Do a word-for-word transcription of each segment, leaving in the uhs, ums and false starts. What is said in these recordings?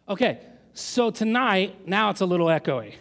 Okay, so tonight, now it's a little echoey.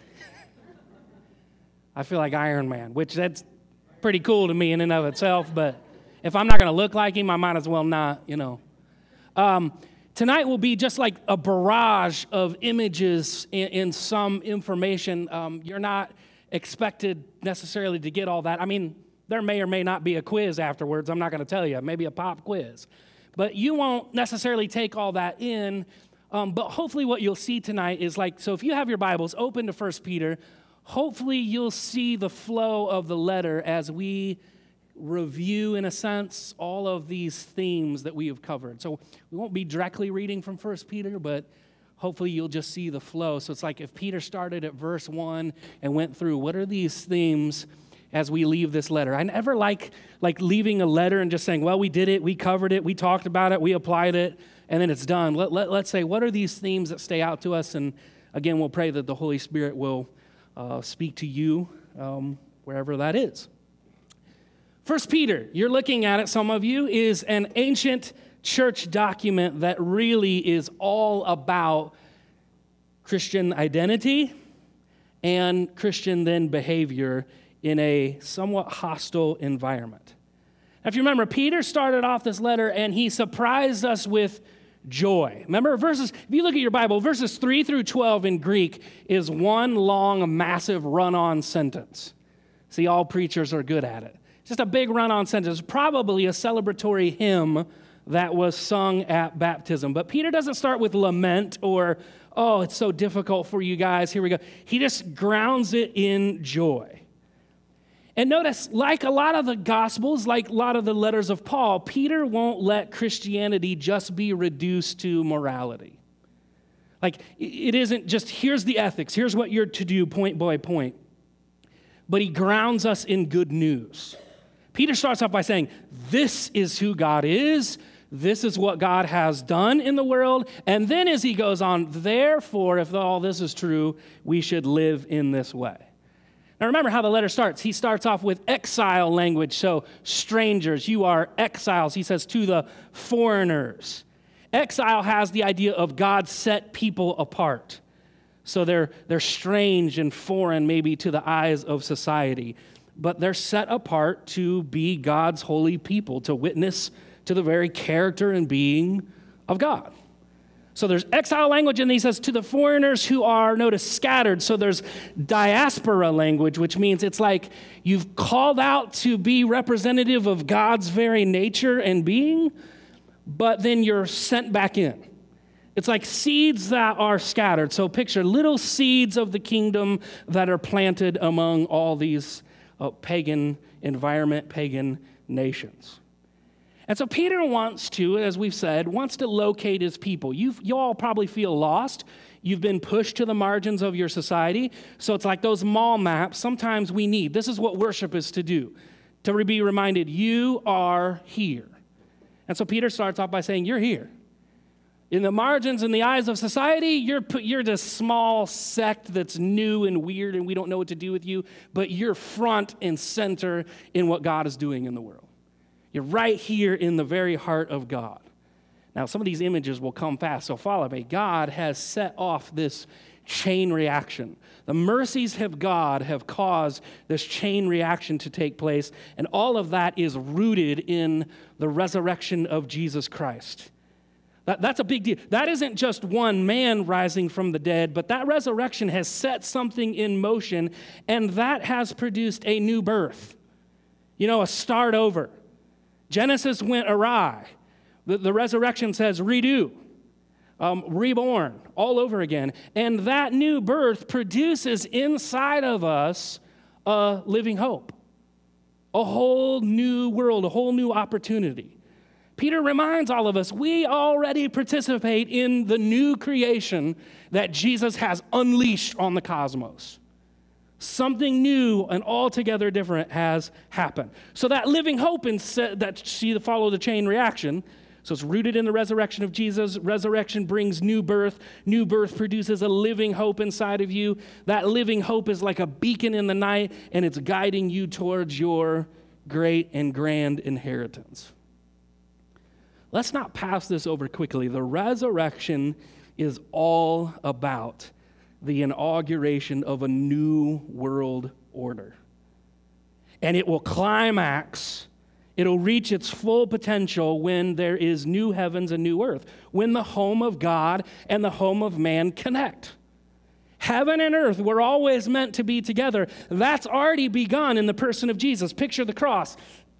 I feel like Iron Man, which that's pretty cool to me in and of itself, but if I'm not going to look like him, I might as well not, you know. Um, tonight will be just like a barrage of images in, in some information. Um, you're not expected necessarily to get all that. I mean, there may or may not be a quiz afterwards. I'm not going to tell you. Maybe a pop quiz. But you won't necessarily take all that in. Um, but hopefully what you'll see tonight is like, so if you have your Bibles open to First Peter, hopefully you'll see the flow of the letter as we review, in a sense, all of these themes that we have covered. So we won't be directly reading from First Peter, but hopefully you'll just see the flow. So it's like if Peter started at verse one and went through, what are these themes as we leave this letter? I never like, like leaving a letter and just saying, well, we did it, we covered it, we talked about it, we applied it, and then it's done. Let, let, let's say, what are these themes that stay out to us? And again, we'll pray that the Holy Spirit will uh, speak to you um, wherever that is. First Peter, you're looking at it, some of you, is an ancient church document that really is all about Christian identity and Christian then behavior in a somewhat hostile environment. Now, if you remember, Peter started off this letter and he surprised us with joy. Remember, verses, if you look at your Bible, verses three through twelve in Greek is one long, massive run-on sentence. See, all preachers are good at it. Just a big run-on sentence, probably a celebratory hymn that was sung at baptism. But Peter doesn't start with lament or, oh, it's so difficult for you guys, here we go. He just grounds it in joy. And notice, like a lot of the Gospels, like a lot of the letters of Paul, Peter won't let Christianity just be reduced to morality. Like, it isn't just, here's the ethics, here's what you're to do, point by point. But he grounds us in good news. Peter starts off by saying, this is who God is, this is what God has done in the world, and then as he goes on, therefore, if all this is true, we should live in this way. Now remember how the letter starts. He starts off with exile language, so strangers, you are exiles. He says to the foreigners. Exile has the idea of God set people apart. So they're, they're strange and foreign maybe to the eyes of society, but they're set apart to be God's holy people, to witness to the very character and being of God. So there's exile language, and he says to the foreigners who are, notice, scattered. So there's diaspora language, which means it's like you've called out to be representative of God's very nature and being, but then you're sent back in. It's like seeds that are scattered. So picture little seeds of the kingdom that are planted among all these uh, pagan environment, pagan nations. And so Peter wants to, as we've said, wants to locate his people. You've, you all probably feel lost. You've been pushed to the margins of your society. So it's like those mall maps sometimes we need. This is what worship is to do, to be reminded, you are here. And so Peter starts off by saying, you're here. In the margins, in the eyes of society, you're, you're this small sect that's new and weird and we don't know what to do with you, but you're front and center in what God is doing in the world. You're right here in the very heart of God. Now, some of these images will come fast, so follow me. God has set off this chain reaction. The mercies of God have caused this chain reaction to take place, and all of that is rooted in the resurrection of Jesus Christ. That, that's a big deal. That isn't just one man rising from the dead, but that resurrection has set something in motion, and that has produced a new birth. You know, a start over. Genesis went awry. The, the resurrection says redo, um, reborn, all over again. And that new birth produces inside of us a living hope, a whole new world, a whole new opportunity. Peter reminds all of us, we already participate in the new creation that Jesus has unleashed on the cosmos. Something new and altogether different has happened. So that living hope in se- that see follow the chain reaction. So it's rooted in the resurrection of Jesus. Resurrection brings new birth. New birth produces a living hope inside of you. That living hope is like a beacon in the night, and it's guiding you towards your great and grand inheritance. Let's not pass this over quickly. The resurrection is all about the inauguration of a new world order. And it will climax, it'll reach its full potential when there is new heavens and new earth, when the home of God and the home of man connect. Heaven and earth were always meant to be together. That's already begun in the person of Jesus. Picture the cross.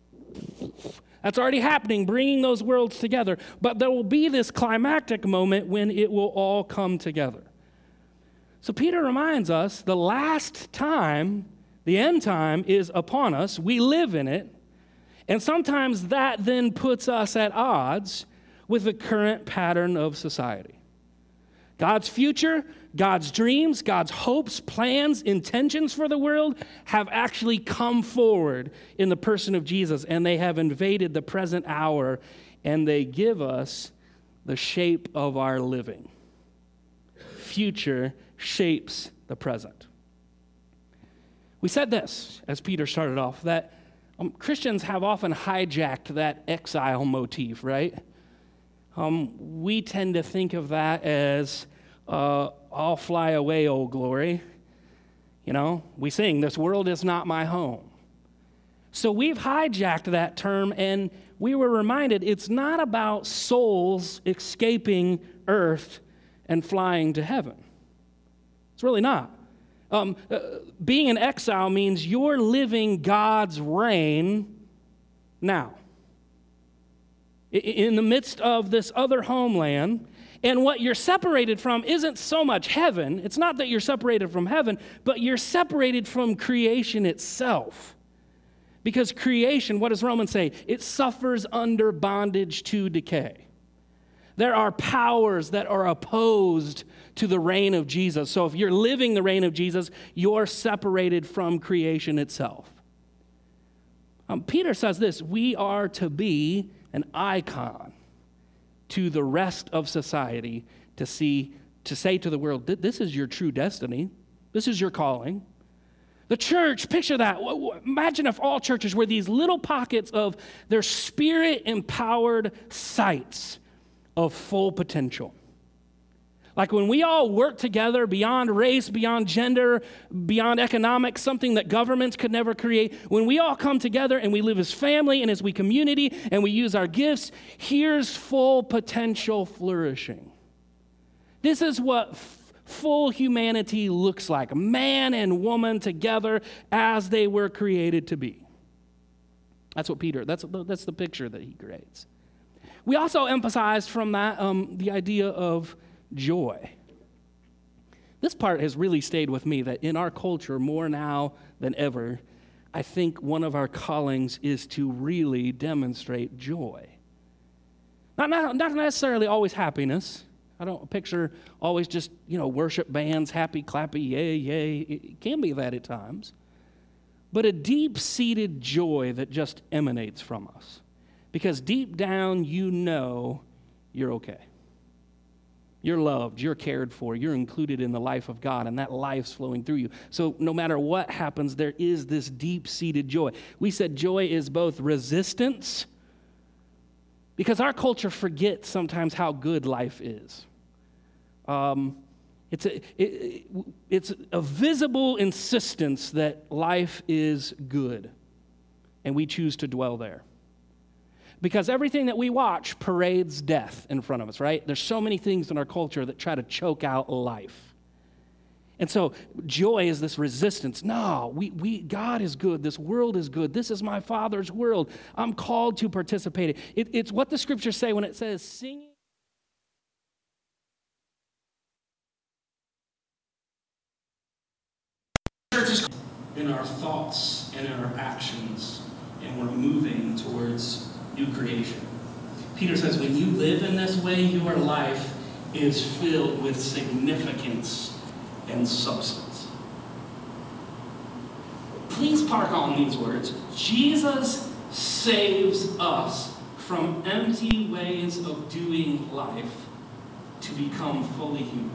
That's already happening, bringing those worlds together. But there will be this climactic moment when it will all come together. So Peter reminds us the last time, the end time, is upon us. We live in it. And sometimes that then puts us at odds with the current pattern of society. God's future, God's dreams, God's hopes, plans, intentions for the world have actually come forward in the person of Jesus, and they have invaded the present hour, and they give us the shape of our living. Future shapes the present. We said this, as Peter started off, that um, Christians have often hijacked that exile motif, right? Um, we tend to think of that as, uh, I'll fly away, old glory. You know, we sing, this world is not my home. So we've hijacked that term, and we were reminded it's not about souls escaping earth and flying to heaven. It's really not. Um, uh, being in exile means you're living God's reign now. In the midst of this other homeland, and what you're separated from isn't so much heaven. It's not that you're separated from heaven, but you're separated from creation itself. Because creation, what does Romans say? It suffers under bondage to decay. There are powers that are opposed to the reign of Jesus. So if you're living the reign of Jesus, you're separated from creation itself. Um, Peter says this, we are to be an icon to the rest of society to see, to say to the world, this is your true destiny. This is your calling. The church, picture that. Imagine if all churches were these little pockets of their spirit-empowered sites of full potential. Like when we all work together beyond race, beyond gender, beyond economics, something that governments could never create, when we all come together and we live as family and as we community and we use our gifts, here's full potential flourishing. This is what f- full humanity looks like, man and woman together as they were created to be. That's what Peter, that's, that's the picture that he creates. We also emphasized from that um, the idea of joy. This part has really stayed with me, that in our culture, more now than ever, I think one of our callings is to really demonstrate joy. Not, not, not necessarily always happiness. I don't picture always just, you know, worship bands, happy, clappy, yay, yay. It can be that at times. But a deep-seated joy that just emanates from us. Because deep down, you know you're okay. You're loved, you're cared for, you're included in the life of God, and that life's flowing through you. So no matter what happens, there is this deep-seated joy. We said joy is both resistance, because our culture forgets sometimes how good life is. Um, it's a, it, it's a visible insistence that life is good, and we choose to dwell there. Because everything that we watch parades death in front of us, right? There's so many things in our culture that try to choke out life. And so joy is this resistance. No, we, we, God is good. This world is good. This is my Father's world. I'm called to participate. It, it's what the scriptures say when it says singing. In our thoughts and in our actions, and we're moving towards new creation. Peter says, when you live in this way, your life is filled with significance and substance. Please park on these words. Jesus saves us from empty ways of doing life to become fully human.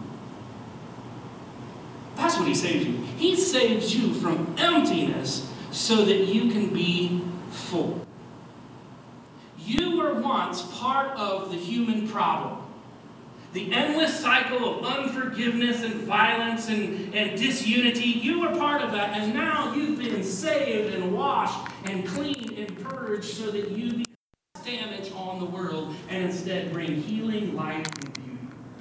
That's what he saves you. He saves you from emptiness so that you can be full. You were once part of the human problem. The endless cycle of unforgiveness and violence and, and disunity, you were part of that, and now you've been saved and washed and cleaned and purged so that you become damage on the world and instead bring healing, life, and beauty.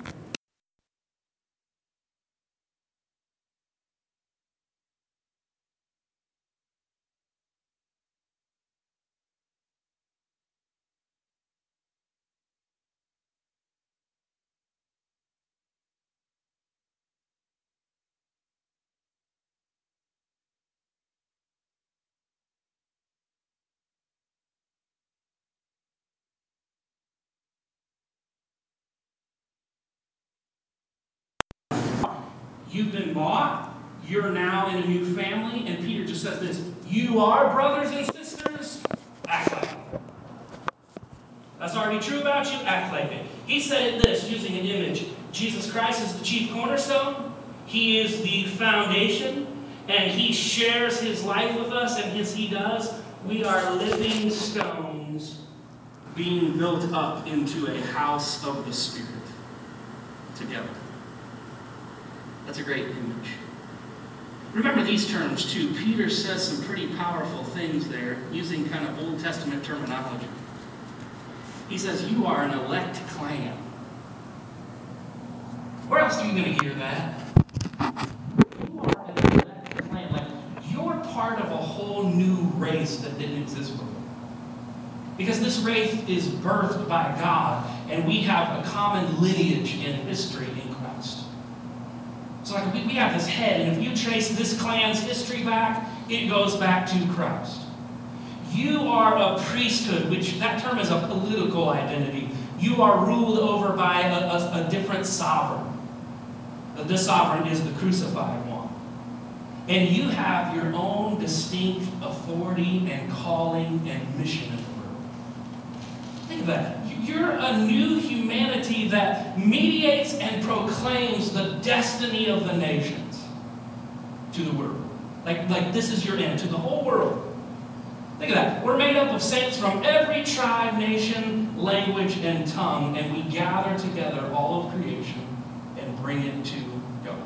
You've been bought. You're now in a new family. And Peter just says this, you are brothers and sisters. Act like it. That's already true about you. Act like it. He said it this, using an image. Jesus Christ is the chief cornerstone. He is the foundation. And he shares his life with us. And as he does, we are living stones being built up into a house of the Spirit together. That's a great image. Remember these terms too. Peter says some pretty powerful things there, using kind of Old Testament terminology. He says, you are an elect clan. Where else are you going to hear that? You are an elect clan. Like, you're part of a whole new race that didn't exist before. Because this race is birthed by God, and we have a common lineage in history in Christ. So like we, we have this head, and if you trace this clan's history back, it goes back to Christ. You are a priesthood, which that term is a political identity. You are ruled over by a, a, a different sovereign. This sovereign is the crucified one. And you have your own distinct authority and calling and mission in the world. Think of that. You're a new humanity that mediates and proclaims the destiny of the nations to the world. Like, like this is your end, to the whole world. Think of that. We're made up of saints from every tribe, nation, language, and tongue, and we gather together all of creation and bring it to God.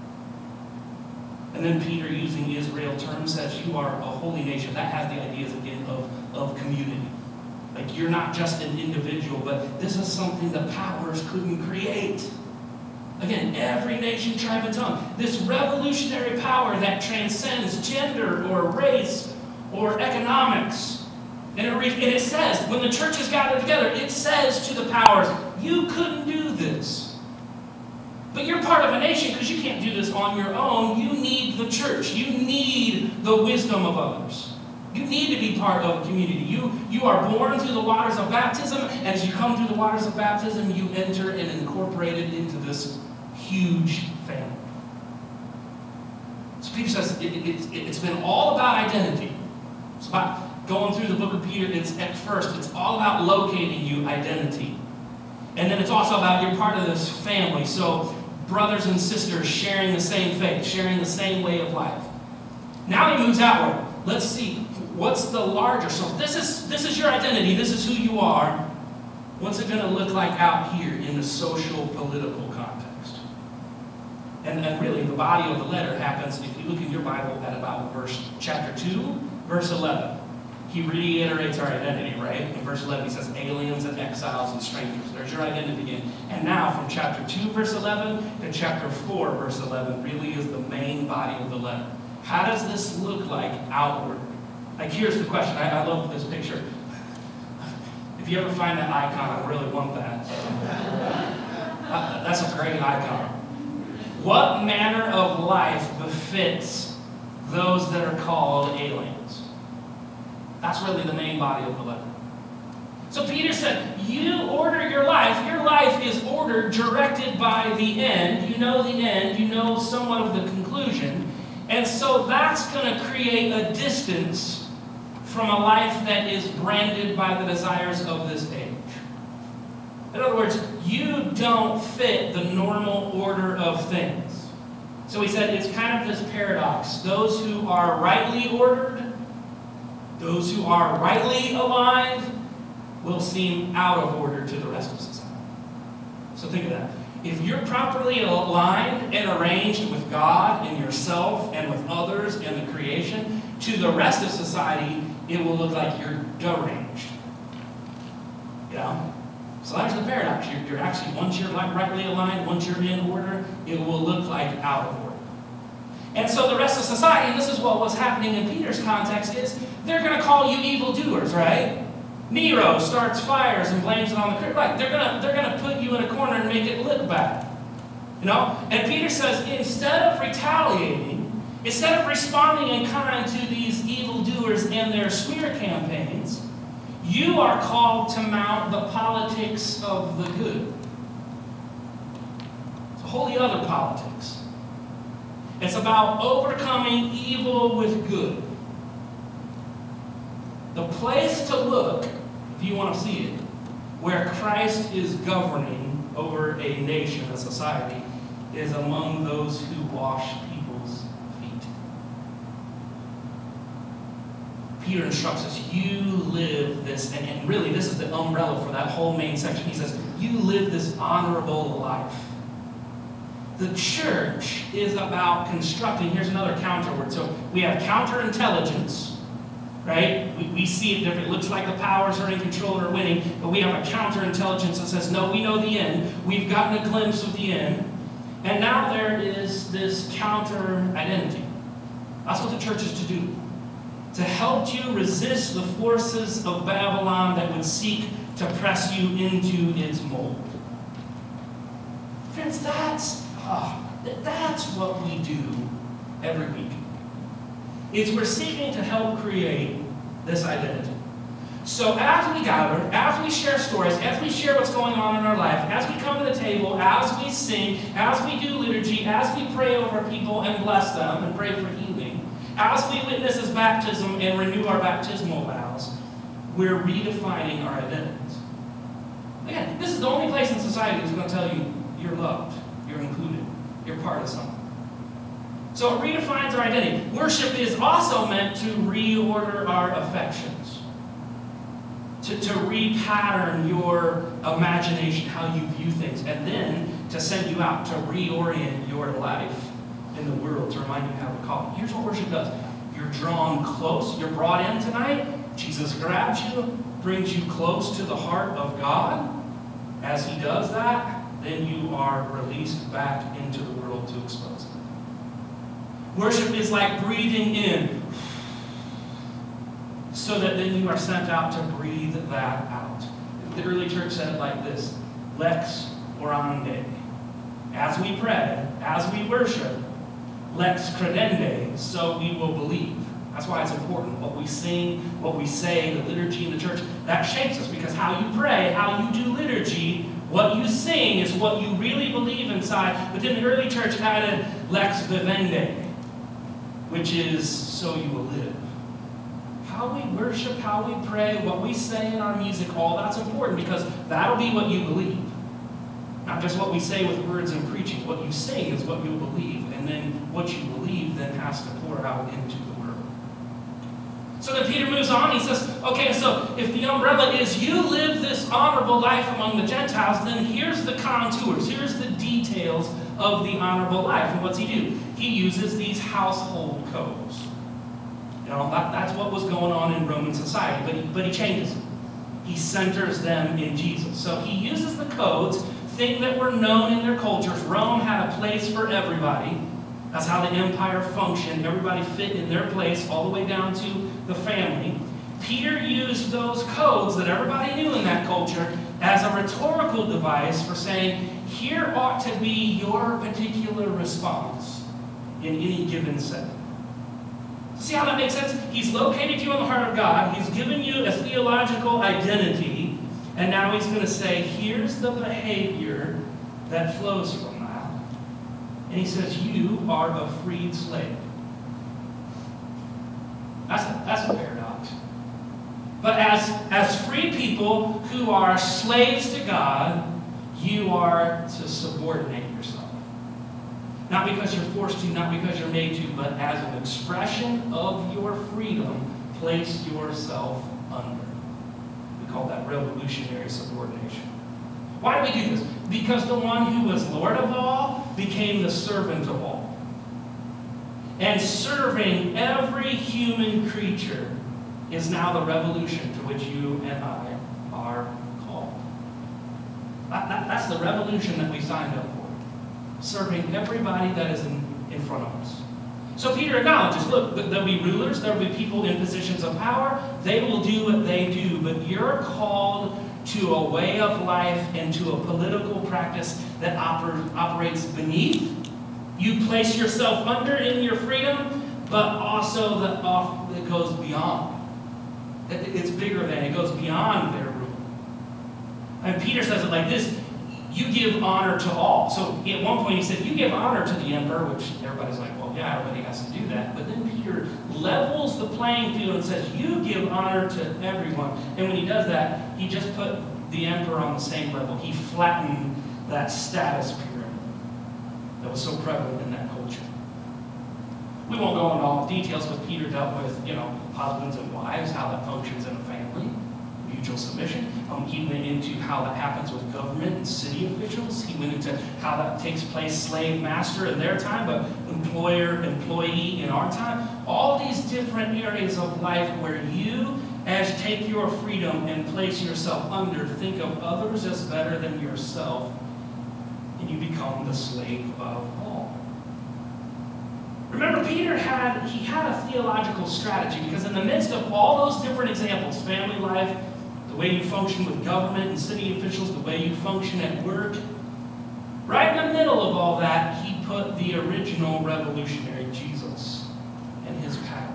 And then Peter, using Israel terms, says you are a holy nation. That has the ideas again of, of community. Like you're not just an individual, but this is something the powers couldn't create. Again, every nation, tribe, and tongue. This revolutionary power that transcends gender or race or economics. And it, re- and it says, when the church is gathered together, it says to the powers, you couldn't do this. But you're part of a nation because you can't do this on your own. You need the church. You need the wisdom of others. You need to be part of a community. You, you are born through the waters of baptism, and as you come through the waters of baptism, you enter and incorporate it into this huge family. So Peter says it, it, it, it's been all about identity. It's about going through the book of Peter. It's at first, it's all about locating you, identity. And then it's also about you're part of this family. So brothers and sisters sharing the same faith, sharing the same way of life. Now he moves outward. Let's see. What's the larger? So this is this is your identity. This is who you are. What's it going to look like out here in the social, political context? And, and really, the body of the letter happens, if you look in your Bible at about verse chapter two, verse eleven. He reiterates our identity, right? In verse eleven, he says, aliens and exiles and strangers. There's your identity again. And now, from chapter two, verse eleven, to chapter four, verse eleven, really is the main body of the letter. How does this look like outward? Like, here's the question. I, I love this picture. If you ever find that icon, I really want that. Uh, that's a great icon. What manner of life befits those that are called aliens? That's really the main body of the letter. So Peter said, you order your life. Your life is ordered, directed by the end. You know the end. You know somewhat of the conclusion. And so that's going to create a distance from a life that is branded by the desires of this age. In other words, you don't fit the normal order of things. So he said it's kind of this paradox. Those who are rightly ordered, those who are rightly aligned, will seem out of order to the rest of society. So think of that. If you're properly aligned and arranged with God and yourself and with others and the creation, to the rest of society, it will look like you're deranged. You know? So that's the paradox. You're, you're actually, once you're rightly aligned, once you're in order, it will look like out of order. And so the rest of society, and this is what was happening in Peter's context, is they're going to call you evildoers, right? Nero starts fires and blames it on the right. They're going to they're going to put you in a corner and make it look bad. You know? And Peter says, instead of retaliating, instead of responding in kind to these evildoers and their smear campaigns, you are called to mount the politics of the good. It's a wholly other politics. It's about overcoming evil with good. The place to look, if you want to see it, where Christ is governing over a nation, a society, is among those who wash people's feet. Peter instructs us, you live this, and, and really this is the umbrella for that whole main section. He says, you live this honorable life. The church is about constructing, here's another counter word. So we have counterintelligence, right? We, we see it different. It looks like the powers are in control and are winning, but we have a counterintelligence that says, no, we know the end. We've gotten a glimpse of the end. And now there is this counter-identity. That's what the church is to do. To help you resist the forces of Babylon that would seek to press you into its mold. Friends, that's, oh, that's what we do every week. It's we're seeking to help create this identity. So as we gather, as we share stories, as we share what's going on in our life, as we come to the table, as we sing, as we do liturgy, as we pray over people and bless them and pray for healing, as we witness his baptism and renew our baptismal vows, we're redefining our identities. Again, this is the only place in society that's going to tell you you're loved, you're included, you're part of something. So it redefines our identity. Worship is also meant to reorder our affections, to, to repattern your imagination, how you view things, and then to send you out to reorient your life in the world, to remind you how to call it. Here's what worship does. You're drawn close, you're brought in tonight, Jesus grabs you, brings you close to the heart of God. As he does that, then you are released back into the world to expose it. Worship is like breathing in, so that then you are sent out to breathe that out. The early church said it like this: lex orandi. As we pray, as we worship, lex credende, so we will believe. That's why it's important. What we sing, what we say, the liturgy in the church, that shapes us, because how you pray, how you do liturgy, what you sing is what you really believe inside. But then the early church added lex vivendi, which is so you will live. How we worship, how we pray, what we say in our music, all that's important, because that'll be what you believe. Not just what we say with words and preaching. What you sing is what you'll believe, and then what you believe then has to pour out into the world. So then Peter moves on. He says, okay, so if the umbrella is you live this honorable life among the Gentiles, then here's the contours, here's the details of the honorable life. And what's he do? He uses these household codes. You know, that, that's what was going on in Roman society, but he, but he changes it. He centers them in Jesus. So he uses the codes, things that were known in their cultures. Rome had a place for everybody. That's how the empire functioned. Everybody fit in their place all the way down to the family. Peter used those codes that everybody knew in that culture as a rhetorical device for saying, here ought to be your particular response in any given setting. See how that makes sense? He's located you in the heart of God. He's given you a theological identity. And now he's going to say, here's the behavior that flows from that. And he says, you are a freed slave. That's a, that's a paradox. But as, as free people who are slaves to God, you are to subordinate yourself. Not because you're forced to, not because you're made to, but as an expression of your freedom, place yourself under. We call that revolutionary subordination. Why do we do this? Because the one who was Lord of all became the servant of all. And serving every human creature is now the revolution to which you and I are called. That, that, that's the revolution that we signed up for. Serving everybody that is in, in front of us. So Peter acknowledges, look, there'll be rulers, there'll be people in positions of power. They will do what they do, but you're called to a way of life and to a political practice that oper- operates beneath. You place yourself under in your freedom, but also that off that goes beyond. It's bigger than, it goes beyond their rule. And Peter says it like this: you give honor to all. So at one point he said, you give honor to the emperor, which everybody's like, well, yeah, everybody has to do that. But then Peter levels the playing field and says, you give honor to everyone. And when he does that, he just put the emperor on the same level. He flattened that status pyramid that was so prevalent in that culture. We won't go into all the details, but Peter dealt with, you know, husbands and wives, how that functions in a family, mutual submission. Um, he went into how that happens with government and city officials. He went into how that takes place, slave master in their time, but employer, employee in our time. All these different areas of life where you, as take your freedom and place yourself under, think of others as better than yourself, and you become the slave of all. Remember, Peter had, he had a theological strategy, because in the midst of all those different examples, family life, the way you function with government and city officials, the way you function at work, right in the middle of all that, he put the original revolutionary, Jesus, and his pattern.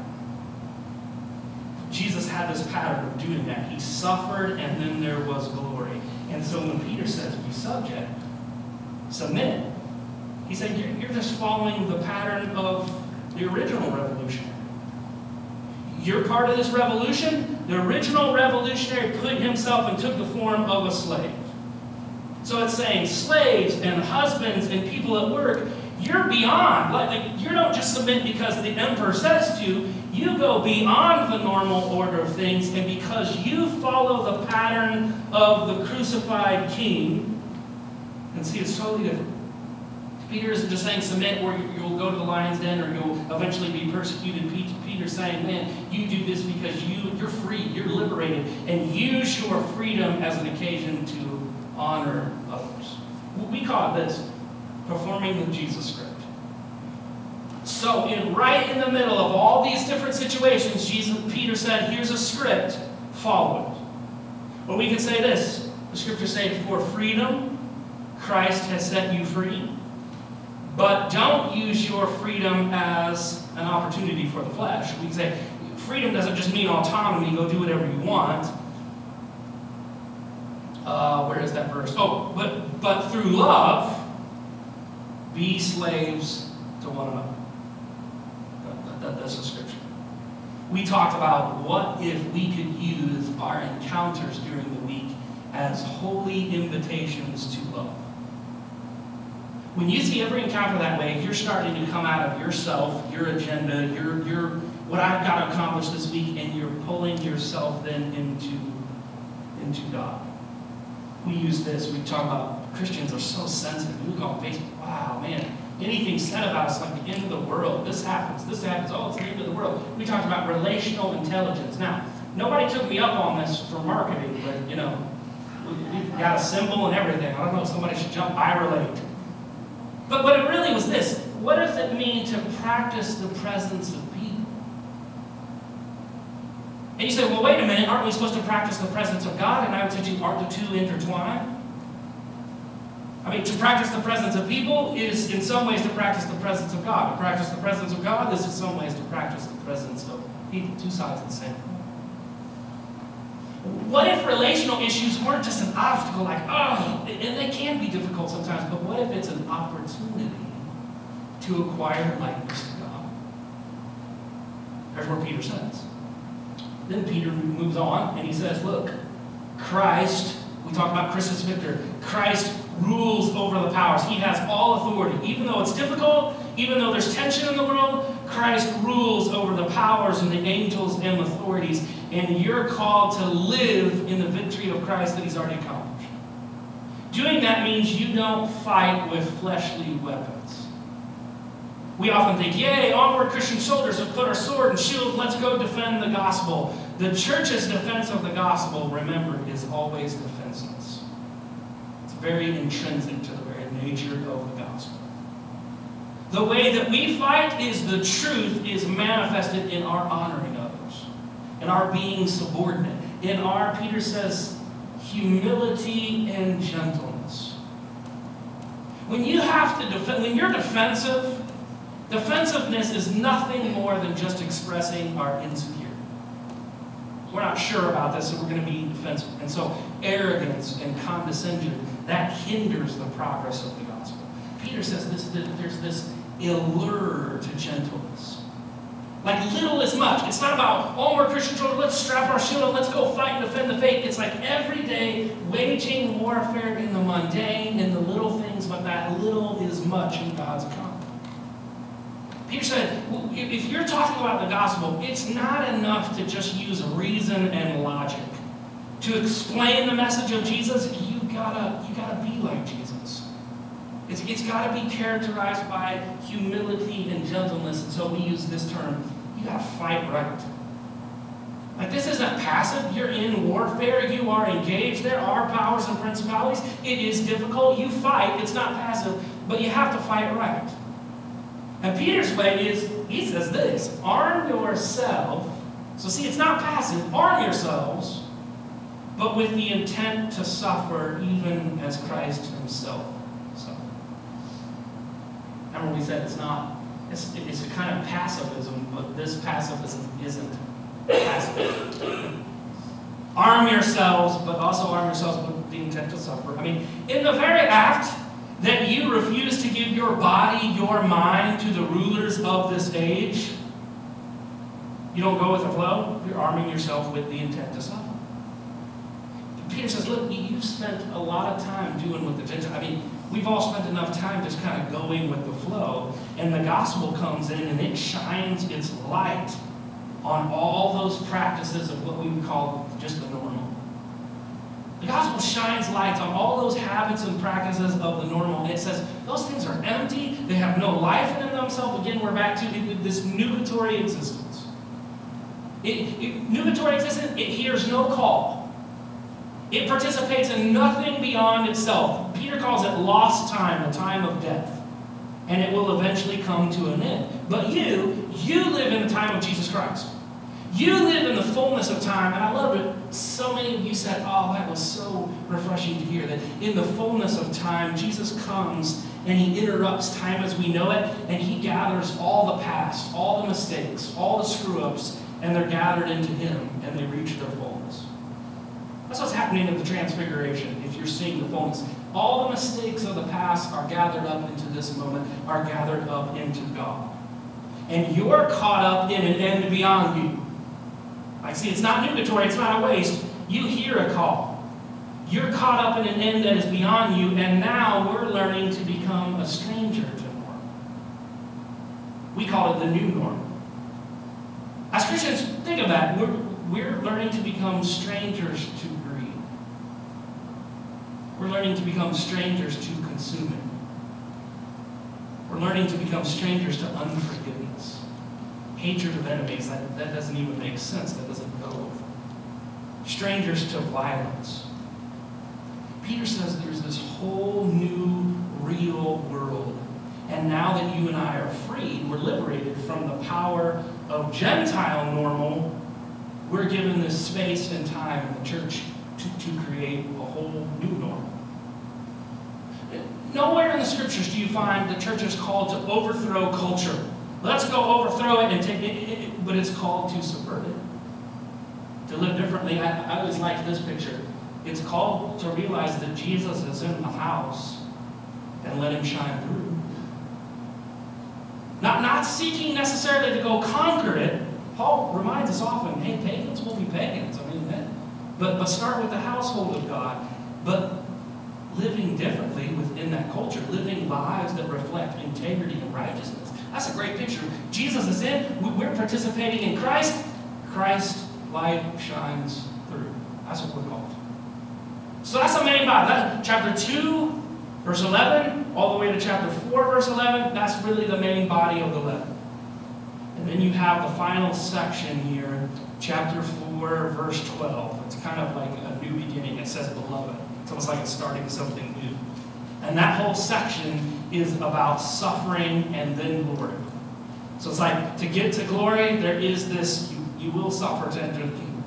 Jesus had this pattern of doing that. He suffered, and then there was glory. And so when Peter says, be subject, submit, he said, you're, you're just following the pattern of the original revolutionary. You're part of this revolution. The original revolutionary put himself and took the form of a slave. So it's saying slaves and husbands and people at work, you're beyond. Like, like you don't just submit because the emperor says to. You go beyond the normal order of things, and because you follow the pattern of the crucified king, and see, it's totally different. Peter isn't just saying submit or you'll go to the lion's den or you'll eventually be persecuted. Peter's saying, man, you do this because you, you're free, you're liberated, and use your freedom as an occasion to honor others. We call it this, performing the Jesus script. So in right in the middle of all these different situations, Jesus, Peter said, here's a script, follow it. Or we could say this, the scriptures say, for freedom, Christ has set you free. But don't use your freedom as an opportunity for the flesh. We can say, freedom doesn't just mean autonomy, go do whatever you want. Uh, where is that verse? Oh, but, but through love, be slaves to one another. That, that, that's the scripture. We talked about what if we could use our encounters during the week as holy invitations to love. When you see every encounter that way, you're starting to come out of yourself, your agenda, your, your what I've got to accomplish this week, and you're pulling yourself then into, into God. We use this, we talk about Christians are so sensitive. You look on Facebook, wow, man, anything said about us like the end of the world. This happens, this happens, oh, it's the end of the world. We talked about relational intelligence. Now, nobody took me up on this for marketing, but, you know, we've got a symbol and everything. I don't know if somebody should jump, I relate. But, but it really was this. What does it mean to practice the presence of people? And you say, well, wait a minute, aren't we supposed to practice the presence of God? And I would say to you, aren't the two intertwined? I mean, to practice the presence of people is in some ways to practice the presence of God. To practice the presence of God is in some ways to practice the presence of people. Two sides of the same coin. What if relational issues weren't just an obstacle, like, oh, and they can be difficult sometimes, but what if it's an opportunity to acquire likeness to God? There's where Peter says. Then Peter moves on and he says, look, Christ, we talk about Christus Victor, Christ rules over the powers. He has all authority. Even though it's difficult, even though there's tension in the world, Christ rules over the powers and the angels and authorities. And you're called to live in the victory of Christ that he's already accomplished. Doing that means you don't fight with fleshly weapons. We often think, yay, onward Christian soldiers have put our sword and shield, let's go defend the gospel. The church's defense of the gospel, remember, is always defenseless. It's very intrinsic to the very nature of the gospel. The way that we fight is the truth is manifested in our honoring others, in our being subordinate, in our, Peter says, humility and gentleness. When you have to defend, when you're defensive, defensiveness is nothing more than just expressing our insecurity. We're not sure about this, so we're going to be defensive. And so arrogance and condescension, that hinders the progress of the gospel. Peter says this, there's this allure to gentleness. Like little is much. It's not about, oh, we're Christian children, let's strap our shield on, let's go fight and defend the faith. It's like every day waging warfare in the mundane, in the little things, but that little is much in God's economy. Peter said, if you're talking about the gospel, it's not enough to just use reason and logic. To explain the message of Jesus, you gotta, you gotta be like Jesus. It's, it's got to be characterized by humility and gentleness, and so we use this term, you got to fight right. Like this isn't passive, you're in warfare, you are engaged, there are powers and principalities, it is difficult, you fight, it's not passive, but you have to fight right. And Peter's way is, he says this, arm yourself, so see it's not passive, arm yourselves, but with the intent to suffer even as Christ himself. Remember we said it's not, it's, it's a kind of pacifism, but this pacifism isn't passive. Arm yourselves, but also arm yourselves with the intent to suffer. I mean, in the very act that you refuse to give your body, your mind to the rulers of this age, you don't go with the flow, you're arming yourself with the intent to suffer. Peter says, look, you've spent a lot of time doing what the Gentiles, I mean, we've all spent enough time just kind of going with the flow, and the gospel comes in and it shines its light on all those practices of what we would call just the normal. The gospel shines light on all those habits and practices of the normal, and it says those things are empty, they have no life in themselves. Again, we're back to this nugatory existence. It, it, nugatory existence, it hears no call. It participates in nothing beyond itself. Peter calls it lost time, the time of death. And it will eventually come to an end. But you, you live in the time of Jesus Christ. You live in the fullness of time. And I love it. So many of you said, oh, that was so refreshing to hear. That in the fullness of time, Jesus comes and he interrupts time as we know it. And he gathers all the past, all the mistakes, all the screw-ups. And they're gathered into him. And they reach their fullness. That's what's happening at the Transfiguration, if you're seeing the fullness. All the mistakes of the past are gathered up into this moment, are gathered up into God. And you're caught up in an end beyond you. Like, see, it's not nugatory, it's not a waste. You hear a call. You're caught up in an end that is beyond you, and now we're learning to become a stranger to norm. We call it the new norm. As Christians, think of that. We're, we're learning to become strangers to greed. We're learning to become strangers to consuming. We're learning to become strangers to unforgiveness. Hatred of enemies, that, that doesn't even make sense. That doesn't go over. Strangers to violence. Peter says there's this whole new, real world. And now that you and I are freed, we're liberated from the power of Gentile normal, we're given this space and time in the church to, to create a whole new normal. Nowhere in the scriptures do you find the church is called to overthrow culture. Let's go overthrow it and take it, but it's called to subvert it. To live differently. I, I always like this picture. It's called to realize that Jesus is in the house and let him shine through. Not, not seeking necessarily to go conquer it. Paul reminds us often, hey, pagans will be pagans. I mean, that, but, but start with the household of God. But living differently within that culture, living lives that reflect integrity and righteousness. That's a great picture. Jesus is in, we're participating in Christ. Christ's light shines through. That's what we're called. So that's the main body. That's chapter two, verse eleven, all the way to chapter four, verse eleven. That's really the main body of the letter. And then you have the final section here, chapter four, verse twelve. It's kind of like a new beginning. It says beloved. It's almost like it's starting something new. And that whole section is about suffering and then glory. So it's like, to get to glory, there is this, you, you will suffer to enter the kingdom.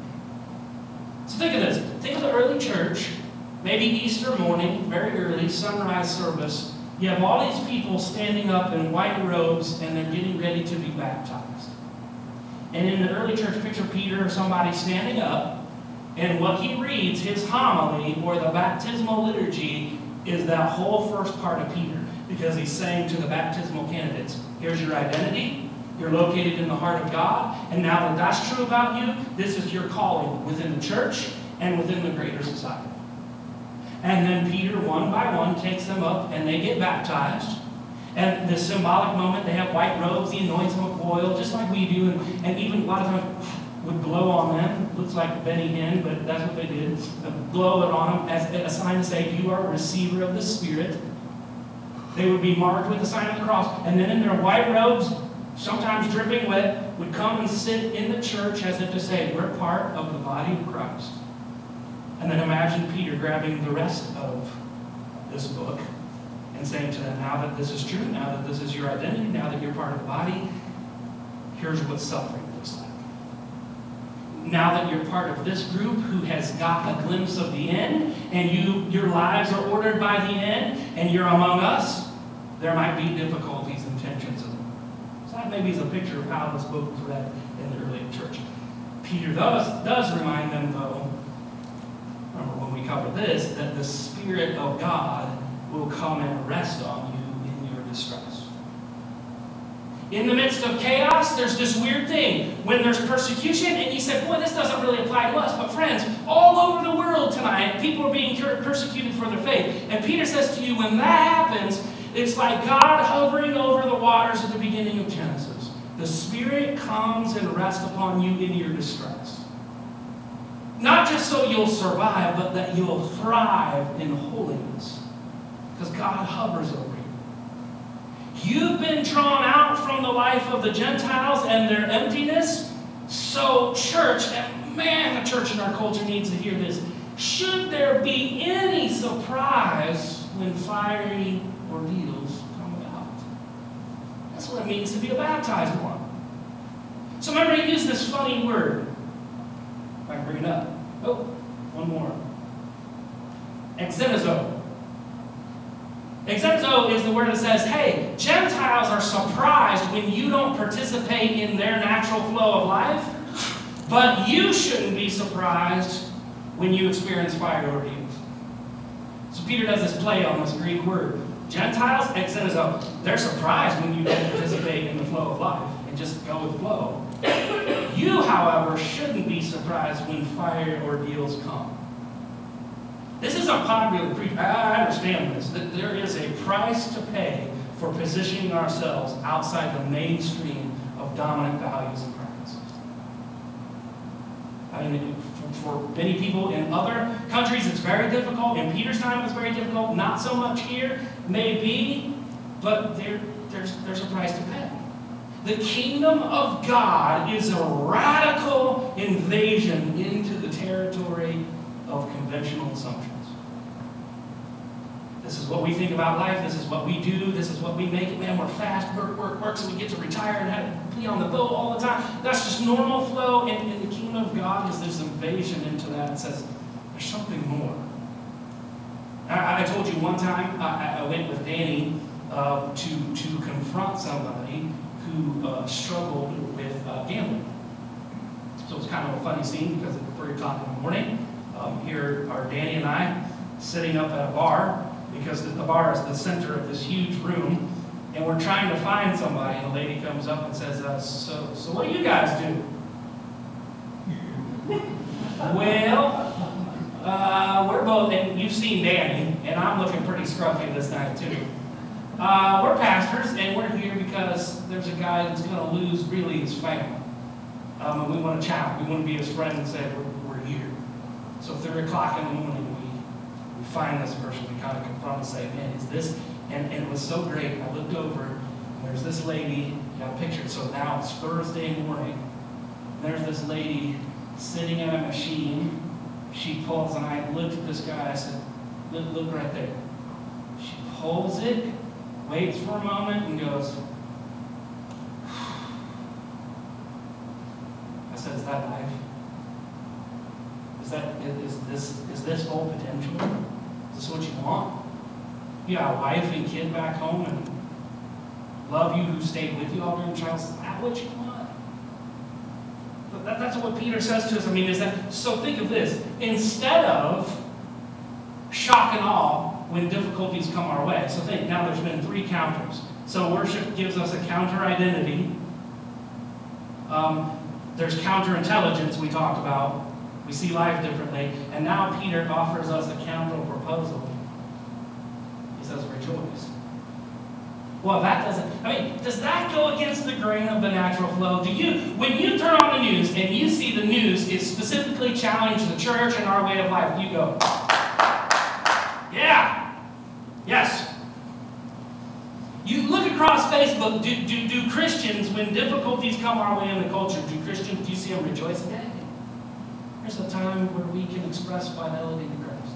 So think of this. Think of the early church, maybe Easter morning, very early, sunrise service. You have all these people standing up in white robes, and they're getting ready to be baptized. And in the early church, picture Peter or somebody standing up, and what he reads, his homily, or the baptismal liturgy, is that whole first part of Peter. Because he's saying to the baptismal candidates, here's your identity, you're located in the heart of God, and now that that's true about you, this is your calling within the church and within the greater society. And then Peter, one by one, takes them up, and they get baptized. And the symbolic moment, they have white robes, he anoints them with oil, just like we do, and, and even a lot of times would blow on them. Looks like Benny Hinn, but that's what they did. Blow it on them as a sign to say, you are a receiver of the Spirit. They would be marked with the sign of the cross. And then in their white robes, sometimes dripping wet, would come and sit in the church as if to say, we're part of the body of Christ. And then imagine Peter grabbing the rest of this book and saying to them, now that this is true, now that this is your identity, now that you're part of the body, here's what suffering looks like. Now that you're part of this group who has got a glimpse of the end, and you, your lives are ordered by the end, and you're among us, there might be difficulties and tensions. So that maybe is a picture of how this book was read in the early church. Peter does, does remind them, though, remember when we covered this, that the Spirit of God will come and rest on you in your distress. In the midst of chaos, there's this weird thing. When there's persecution, and you say, boy, this doesn't really apply to us. But friends, all over the world tonight, people are being persecuted for their faith. And Peter says to you, when that happens, it's like God hovering over the waters at the beginning of Genesis. The Spirit comes and rests upon you in your distress. Not just so you'll survive, but that you'll thrive in holiness. Because God hovers over you. You've been drawn out from the life of the Gentiles and their emptiness. So church, and man, the church in our culture needs to hear this. Should there be any surprise when fiery ordeals come about? That's what it means to be a baptized one. So remember, he used this funny word. If I can bring it up. Oh, one more. Exenizo. Exenizo is the word that says, hey, Gentiles are surprised when you don't participate in their natural flow of life, but you shouldn't be surprised when you experience fire ordeals. So Peter does this play on this Greek word. Gentiles, exenizo, they're surprised when you don't participate in the flow of life and just go with flow. You, however, shouldn't be surprised when fire ordeals come. This is a popular preach. I understand this, that there is a price to pay for positioning ourselves outside the mainstream of dominant values and practices. I mean, for many people in other countries, it's very difficult. In Peter's time, it's very difficult. Not so much here, maybe, but there, there's, there's a price to pay. The kingdom of God is a radical invasion into the territory of conventional assumptions. This is what we think about life. This is what we do. This is what we make it. Man, we're fast, work, work, work, so we get to retire and have to be on the boat all the time. That's just normal flow. And, and the kingdom of God is this invasion into that. It says, there's something more. I, I told you one time, I, I went with Danny uh, to, to confront somebody who uh, struggled with uh, gambling. So it was kind of a funny scene because at three o'clock in the morning, um, here are Danny and I sitting up at a bar, because the bar is the center of this huge room, and we're trying to find somebody, and a lady comes up and says, uh, so, so what do you guys do? Well, uh, we're both, and you've seen Danny, and I'm looking pretty scruffy this night too. Uh, we're pastors, and we're here because there's a guy that's going to lose really his family. Um, and we want to chat. We want to be his friend and say, we're, we're here. So three o'clock in the morning, we find this person to kind of confront and say, man, is this, and, and it was so great. I looked over, and there's this lady, you got pictured, so now it's Thursday morning. There's this lady sitting at a machine. She pulls, and I looked at this guy, I said, look, look right there. She pulls it, waits for a moment, and goes, I said, is that life? Is that, is this, is this full potential? Is this what you want? You got a wife and kid back home and love you who stayed with you all during trials. Is that what you want? But that, that's what Peter says to us. I mean, is that, so think of this. Instead of shock and awe when difficulties come our way. So think, now there's been three counters. So worship gives us a counter identity. Um, there's counterintelligence we talked about. We see life differently. And now Peter offers us a counter proposal. He says, rejoice. Well, that doesn't, I mean, does that go against the grain of the natural flow? Do you, when you turn on the news and you see the news is specifically challenge the church and our way of life, you go, yeah, yes. You look across Facebook, do, do, do Christians, when difficulties come our way in the culture, do Christians, do you see them rejoicing? Hey, there's a time where we can express fidelity to Christ.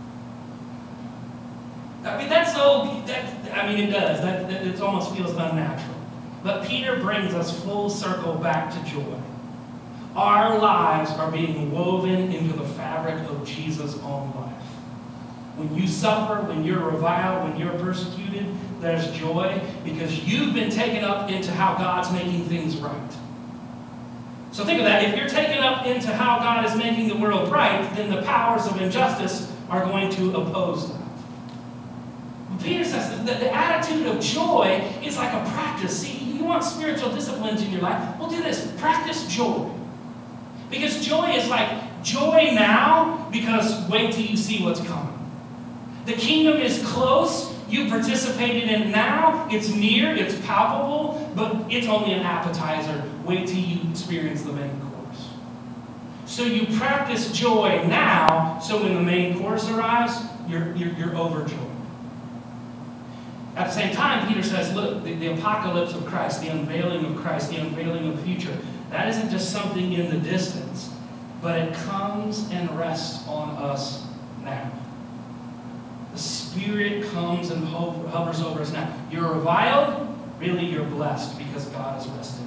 I mean, that's so, that, I mean, it does. That, that it almost feels unnatural. But Peter brings us full circle back to joy. Our lives are being woven into the fabric of Jesus' own life. When you suffer, when you're reviled, when you're persecuted, there's joy because you've been taken up into how God's making things right. So think of that. If you're taken up into how God is making the world right, then the powers of injustice are going to oppose that. Peter says that the attitude of joy is like a practice. See, you want spiritual disciplines in your life? Well, do this. Practice joy. Because joy is like joy now because wait till you see what's coming. The kingdom is close. You participated in it now. It's near. It's palpable. But it's only an appetizer. Wait till you experience the main course. So you practice joy now so when the main course arrives, you're, you're, you're overjoyed. At the same time, Peter says, look, the, the apocalypse of Christ, the unveiling of Christ, the unveiling of the future, that isn't just something in the distance, but it comes and rests on us now. The Spirit comes and ho- hovers over us now. You're reviled, really you're blessed because God is resting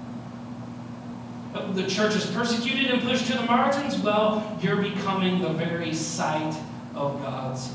on you. The church is persecuted and pushed to the margins. Well, you're becoming the very sight of God's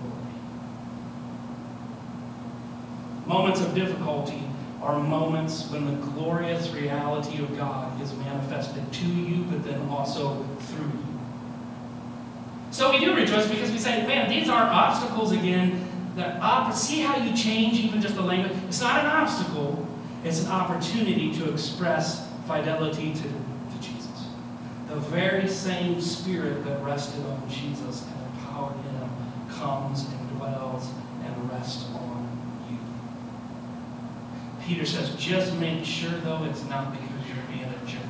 moments of difficulty are moments when the glorious reality of God is manifested to you, but then also through you. So we do rejoice because we say, man, these aren't obstacles again. The op- see how you change even just the language? It's not an obstacle. It's an opportunity to express fidelity to, to Jesus. The very same Spirit that rested on Jesus and empowered him comes and dwells and rests on Peter says, just make sure, though, it's not because you're being a jerk.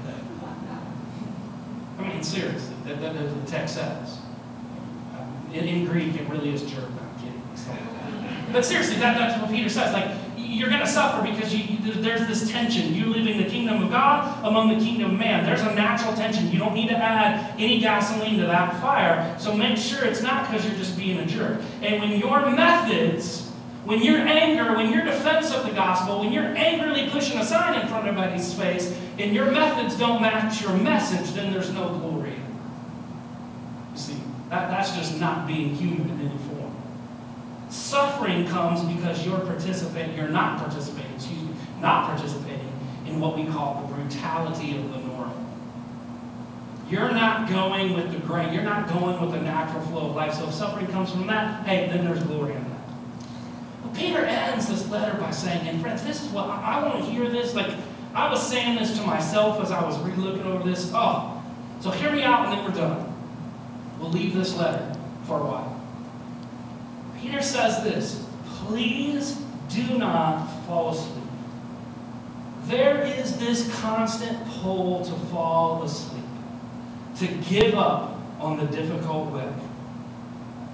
I mean, seriously, that, that, that the text says. Um, in, in Greek, it really is jerk. I'm kidding. So, but seriously, that, that's what Peter says. Like, you're going to suffer because you, you, there's this tension. You live in the kingdom of God among the kingdom of man. There's a natural tension. You don't need to add any gasoline to that fire. So make sure it's not because you're just being a jerk. And when your methods... When your anger, when your defense of the gospel, when you're angrily pushing a sign in front of everybody's face, and your methods don't match your message, then there's no glory. You see, that, that's just not being human in any form. Suffering comes because you're participating, you're not participating, excuse me, not participating in what we call the brutality of the norm. You're not going with the grain, you're not going with the natural flow of life. So if suffering comes from that, hey, then there's glory in that. Peter ends this letter by saying, and friends, this is what I, I want to hear this. Like, I was saying this to myself as I was re-looking over this. Oh, so hear me out and then we're done. We'll leave this letter for a while. Peter says this, please do not fall asleep. There is this constant pull to fall asleep, to give up on the difficult way.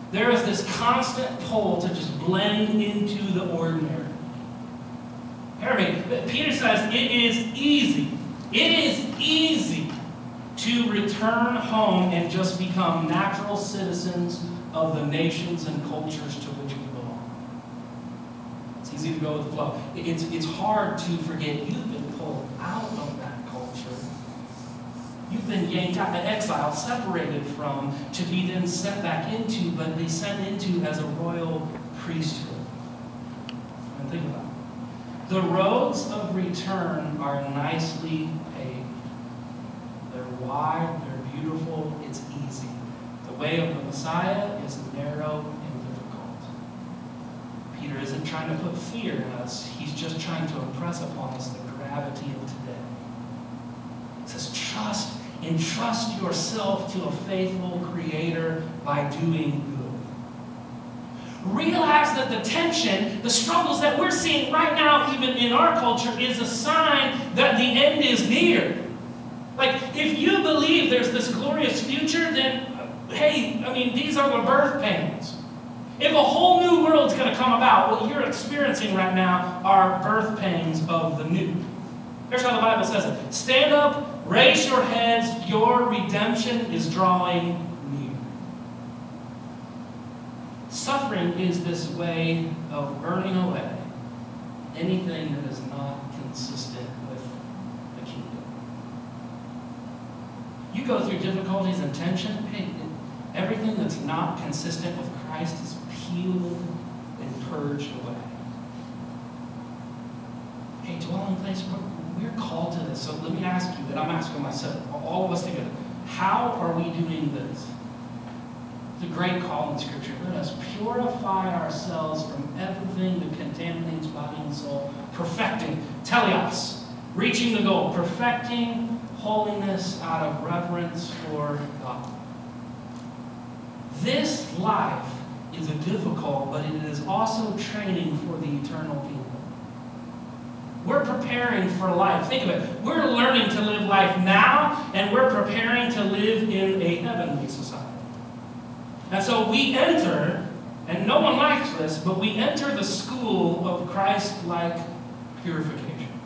There is this constant pull to just blend into the ordinary. Hear me. Peter says it is easy. It is easy to return home and just become natural citizens of the nations and cultures to which we belong. It's easy to go with the flow. It's, it's hard to forget you've been pulled out of that culture. You've been yanked out, exiled, separated from, to be then sent back into, but be sent into as a royal priesthood. And think about it. The roads of return are nicely paved. They're wide, they're beautiful, it's easy. The way of the Messiah is narrow and difficult. Peter isn't trying to put fear in us, he's just trying to impress upon us the gravity of today. He says, trust, entrust yourself to a faithful Creator by doing good. Realize that the tension, the struggles that we're seeing right now, even in our culture, is a sign that the end is near. Like, if you believe there's this glorious future, then, hey, I mean, these are the birth pains. If a whole new world's going to come about, what you're experiencing right now are birth pains of the new. Here's how the Bible says it. Stand up, raise your heads, your redemption is drawing near. Suffering is this way of burning away anything that is not consistent with the kingdom. You go through difficulties and tension, hey, everything that's not consistent with Christ is peeled and purged away. Hey, dwelling place, we're called to this. So let me ask you, and I'm asking myself, all of us together, how are we doing this? It's a great call in Scripture. Let us purify ourselves from everything that contaminates body and soul, perfecting, teleos, reaching the goal, perfecting holiness out of reverence for God. This life is a difficult, but it is also training for the eternal kingdom. We're preparing for life. Think of it. We're learning to live life now, and we're preparing to live in a heavenly society. And so we enter, and no one likes this, but we enter the school of Christ-like purification.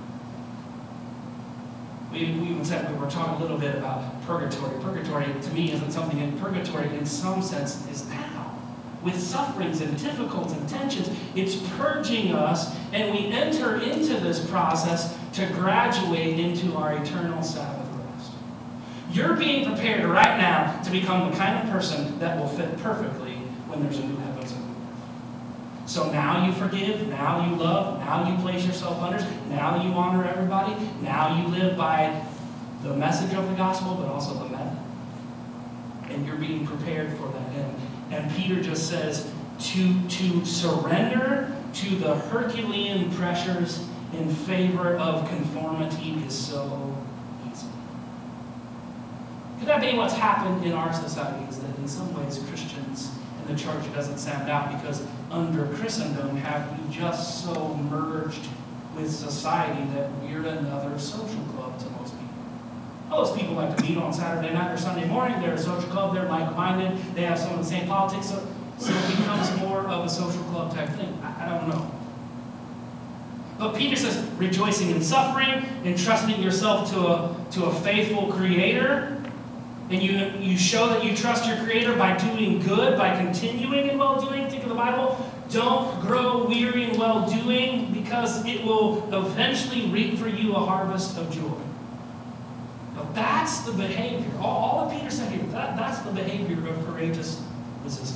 We, we even said, we were talking a little bit about purgatory. Purgatory, to me, isn't something in purgatory, in some sense, is now. With sufferings and difficulties and tensions, it's purging us, and we enter into this process to graduate into our eternal Sabbath rest. You're being prepared right now to become the kind of person that will fit perfectly when there's a new heavens and new earth. So now you forgive, now you love, now you place yourself under, now you honor everybody, now you live by the message of the gospel, but also the method. And you're being prepared for that end. And Peter just says to, to surrender to the Herculean pressures in favor of conformity is so easy. Could that be what's happened in our society? Is that in some ways Christians and the church doesn't stand out because under Christendom have we just so merged with society that we're another social club to most people. All those people like to meet on Saturday night or Sunday morning. They're a social club. They're like-minded. They have some of the same politics. So, so it becomes more of a social club type thing. I, I don't know. But Peter says, rejoicing in suffering, entrusting yourself to a, to a faithful Creator. And you, you show that you trust your Creator by doing good, by continuing in well-doing. Think of the Bible. Don't grow weary in well-doing because it will eventually reap for you a harvest of joy. Now that's the behavior. All, all that Peter said here, that, that's the behavior of courageous resistance.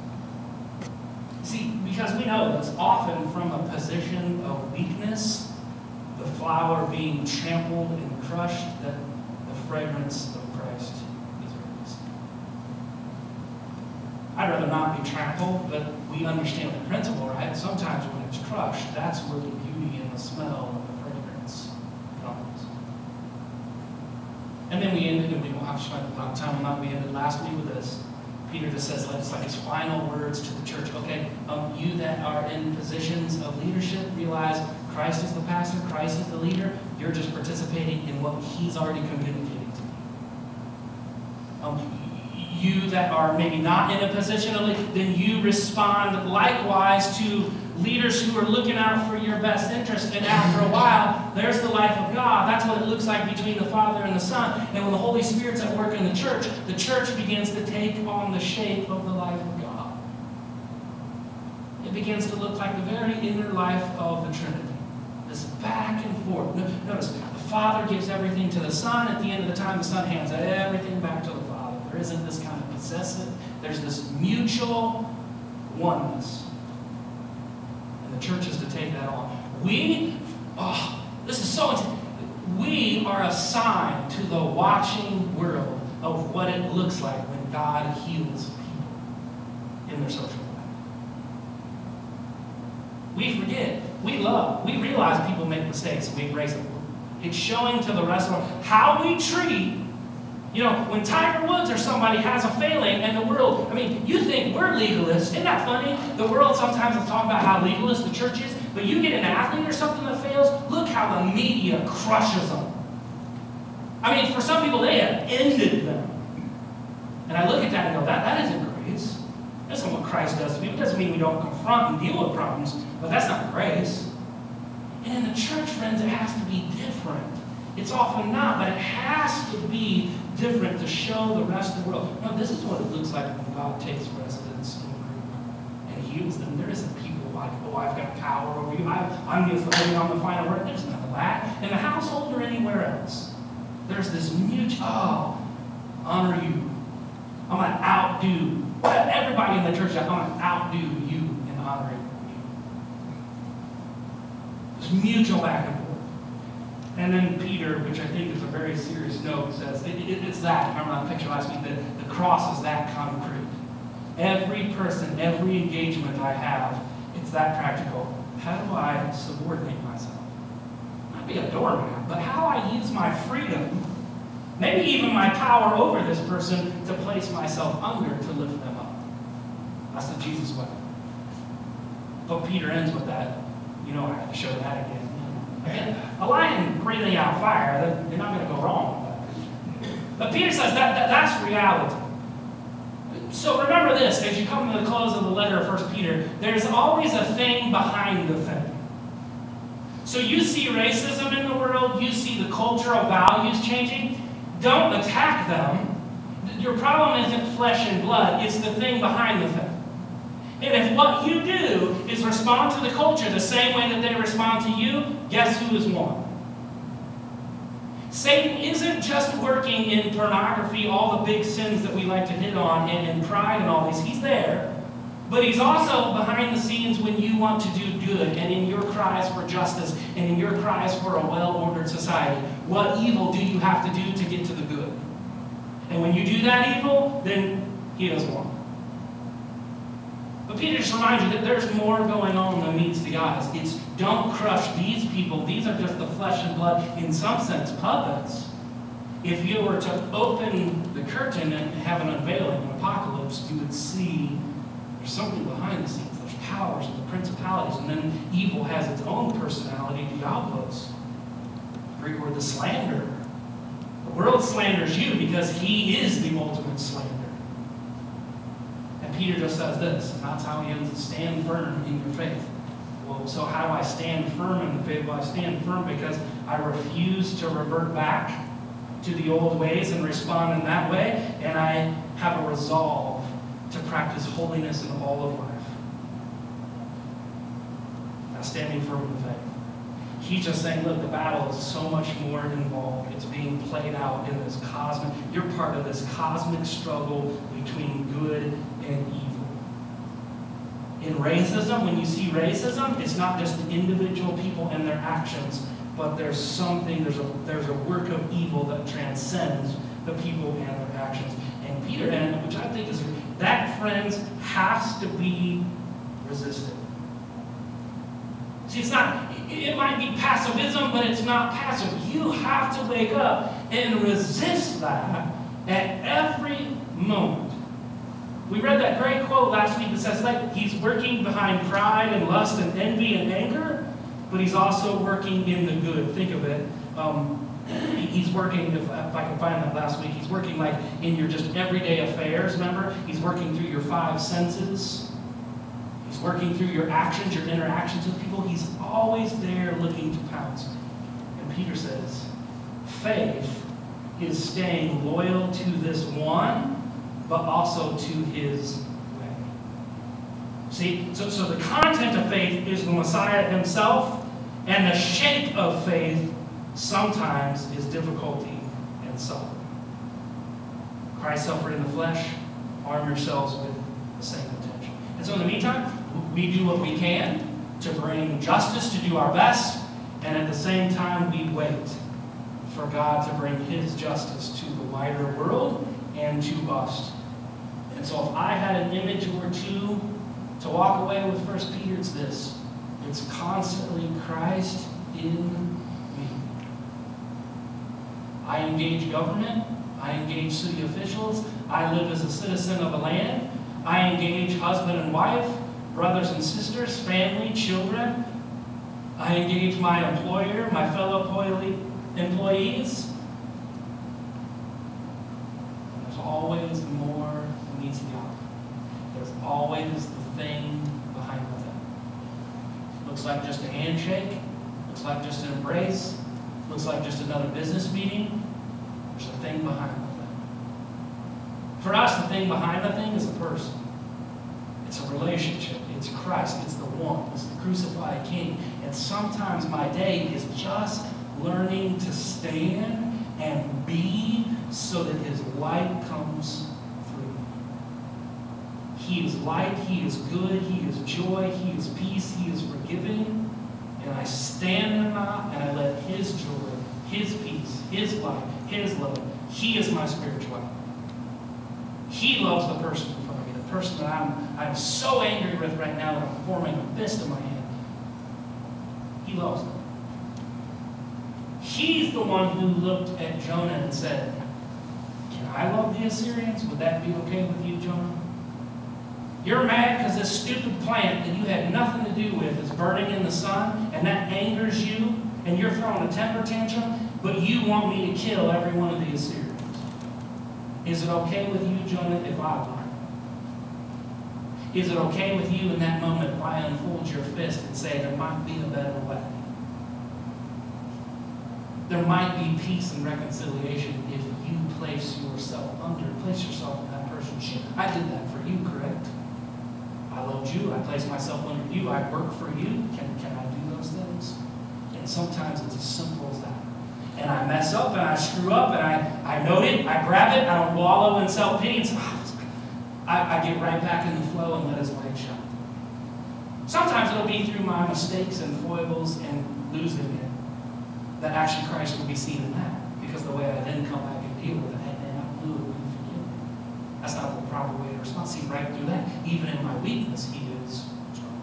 See, because we know this, often from a position of weakness, the flower being trampled and crushed, that the fragrance of Christ is released. I'd rather not be trampled, but we understand the principle, right? Sometimes when it's crushed, that's where the beauty and the smell and the fragrance comes. And then we ended, and we won't have to spend a lot of time on that. We ended last week with this. Peter just says, it's like his final words to the church. Okay, um, you that are in positions of leadership, realize Christ is the pastor, Christ is the leader. You're just participating in what he's already communicating to you. Um, you that are maybe not in a position of lead, then you respond likewise to leaders who are looking out for your best interest. And after a while, there's the life of God. That's what it looks like between the Father and the Son. And when the Holy Spirit's at work in the church, the church begins to take on the shape of the life of God. It begins to look like the very inner life of the Trinity. This back and forth. Notice, the Father gives everything to the Son. At the end of the time, the Son hands everything back to the Father. There isn't this kind of possessive. There's this mutual oneness. The church is to take that on. We, oh, this is so intense. We are assigned to the watching world of what it looks like when God heals people in their social life. We forget. We love. We realize people make mistakes and we embrace them. It's showing to the rest of the world how we treat. You know, when Tiger Woods or somebody has a failing and the world, I mean, you think we're legalists. Isn't that funny? The world sometimes will talk about how legalist the church is, but you get an athlete or something that fails, look how the media crushes them. I mean, for some people, they have ended them. And I look at that and go, that, that isn't grace. That's not what Christ does to people. It doesn't mean we don't confront and deal with problems, but that's not grace. And in the church, friends, it has to be different. It's often not, but it has to be different to show the rest of the world. No, this is what it looks like when God takes residence in a group and heals them. There isn't people like, oh, I've got power over you. I, I'm the authority on the final word. There's none of that. In the household or anywhere else, there's this mutual, oh, honor you. I'm going to outdo everybody in the church. I'm going to outdo you in honoring you. This mutual back and forth. And then Peter, which I think is a very serious note, says it, it, it's that. Remember that picture last week? The, the cross is that concrete. Every person, every engagement I have, it's that practical. How do I subordinate myself? Not be a doormat, but how I use my freedom, maybe even my power over this person, to place myself under to lift them up. That's the Jesus way. But Peter ends with that. You know I have to show that again. Again, a lion breathing out fire, you're not going to go wrong. But Peter says that, that that's reality. So remember this, as you come to the close of the letter of First Peter, there's always a thing behind the thing. So you see racism in the world, you see the cultural values changing. Don't attack them. Your problem isn't flesh and blood, it's the thing behind the thing. And if what you do is respond to the culture the same way that they respond to you, guess who is won? Satan isn't just working in pornography, all the big sins that we like to hit on, and in pride and all these. He's there. But he's also behind the scenes when you want to do good, and in your cries for justice, and in your cries for a well-ordered society. What evil do you have to do to get to the good? And when you do that evil, then he doesn't want it. But Peter just reminds you that there's more going on than meets the eyes. It's don't crush these people. These are just the flesh and blood, in some sense, puppets. If you were to open the curtain and have an unveiling, an apocalypse, you would see there's something behind the scenes. There's powers and the principalities, and then evil has its own personality, diablos. The Greek word, the slanderer. The world slanders you because he is the ultimate slanderer. And Peter just says this, and that's how he ends it, stand firm in your faith. Well, so how do I stand firm in the faith? Well, I stand firm because I refuse to revert back to the old ways and respond in that way, and I have a resolve to practice holiness in all of life. Now, standing firm in the faith. He's just saying, look, the battle is so much more involved. It's being played out in this cosmic, you're part of this cosmic struggle between good and evil. In racism, when you see racism, it's not just the individual people and their actions, but there's something, there's a there's a work of evil that transcends the people and their actions. And Peter, and which I think is, that, friends, has to be resisted. See, it's not, it might be passivism, but it's not passive. You have to wake up and resist that at every moment. We read that great quote last week that says, like, he's working behind pride and lust and envy and anger, but he's also working in the good. Think of it. Um, He's working, if, if I can find that last week, he's working like in your just everyday affairs, remember? He's working through your five senses. He's working through your actions, your interactions with people. He's always there looking to pounce. And Peter says, faith is staying loyal to this one, but also to his way. See, so, so the content of faith is the Messiah himself, and the shape of faith sometimes is difficulty and suffering. Christ suffered in the flesh. Arm yourselves with the same intention. And so in the meantime, we do what we can to bring justice, to do our best, and at the same time we wait for God to bring his justice to the wider world and to us. And so if I had an image or two to walk away with First Peter, it's this. It's constantly Christ in me. I engage government. I engage city officials. I live as a citizen of a land. I engage husband and wife, brothers and sisters, family, children. I engage my employer, my fellow employees. And there's always more that meets the eye. There's always the thing behind the thing. Looks like just a handshake. Looks like just an embrace. Looks like just another business meeting. There's a thing behind the thing. For us, the thing behind the thing is a person. It's a relationship. It's Christ. It's the one. It's the crucified King. And sometimes my day is just learning to stand and be so that his light comes through. He is light. He is good. He is joy. He is peace. He is forgiving. And I stand in that and I let his joy, his peace, his light, his love, he is my spirituality. He loves the person in front of me, the person that I'm, I'm so angry with right now that I'm forming a fist in my hand. He loves them. He's the one who looked at Jonah and said, can I love the Assyrians? Would that be okay with you, Jonah? You're mad because this stupid plant that you had nothing to do with is burning in the sun, and that angers you, and you're throwing a temper tantrum, but you want me to kill every one of the Assyrians. Is it okay with you, Jonah, if I lie? Is it okay with you in that moment if I unfold your fist and say there might be a better way? There might be peace and reconciliation if you place yourself under, place yourself in that person's shoe. I did that for you, correct? I loved you. I placed myself under you. I work for you. Can, can I do those things? And sometimes it's as simple as that. And I mess up and I screw up and I, I note it, I grab it, I don't wallow in self-pity. And so I, I get right back in the flow and let his light shine. Sometimes it'll be through my mistakes and foibles and losing it that actually Christ will be seen in that. Because the way I then come back and deal with it, hey man, I blew it, will you forgive me? That's not the proper way to respond. See, right through that, even in my weakness, he is strong.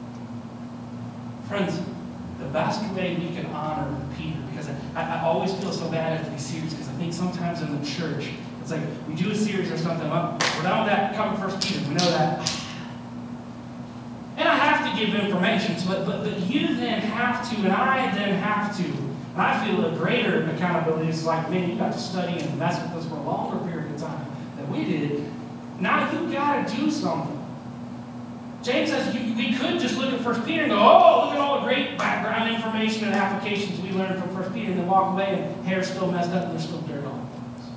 Friends, the best way we can honor Peter, because I, I always feel so bad after these series, because I think sometimes in the church, it's like we do a series or something, well, we're done with that, cover First Peter, we know that. And I have to give information, but, but, but you then have to, and I then have to, and I feel a greater accountability. It's like, man, you got to study and mess with us for a longer period of time than we did. Now you got to do something. James says you, we could just look at First Peter and go, oh, look at all the great background information and applications we learned from First Peter, and then walk away and hair's still messed up and there's still dirt on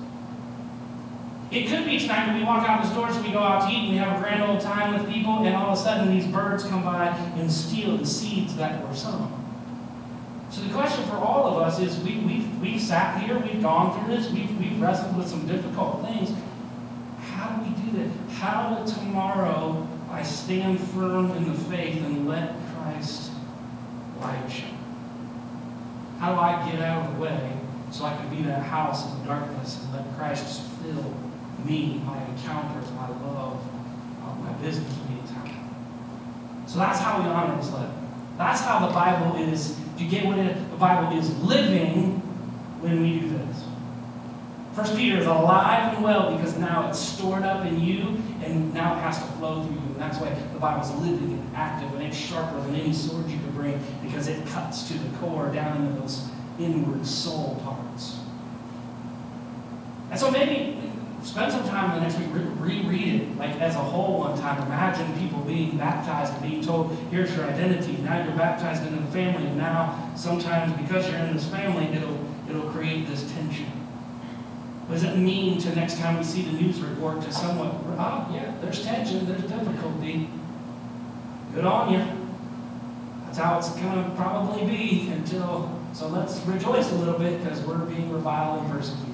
it. It could be tonight when we walk out the doors and we go out to eat and we have a grand old time with people, and all of a sudden these birds come by and steal the seeds that were sown. So the question for all of us is, we, we've, we've sat here, we've gone through this, we've, we've wrestled with some difficult things. How do we do that? How do tomorrow I stand firm in the faith and let Christ light shine? How do I get out of the way so I can be that house in the darkness and let Christ just fill me, my encounters, my love, uh, my business anytime? So that's how we honor this letter. That's how the Bible is. You get what it, the Bible is living when we do this. First Peter is alive and well because now it's stored up in you and now it has to flow through you. And that's why the Bible's living and active and it's sharper than any sword you could bring because it cuts to the core down into those inward soul parts. And so maybe spend some time in the next week, re- reread it like as a whole one time. Imagine people being baptized and being told, here's your identity. Now you're baptized into the family, and now sometimes because you're in this family, it'll it'll create this tension. What does it mean to next time we see the news report to somewhat, ah, yeah, there's tension, there's difficulty. Good on you. That's how it's going to probably be until, so let's rejoice a little bit because we're being reviled and persecuted.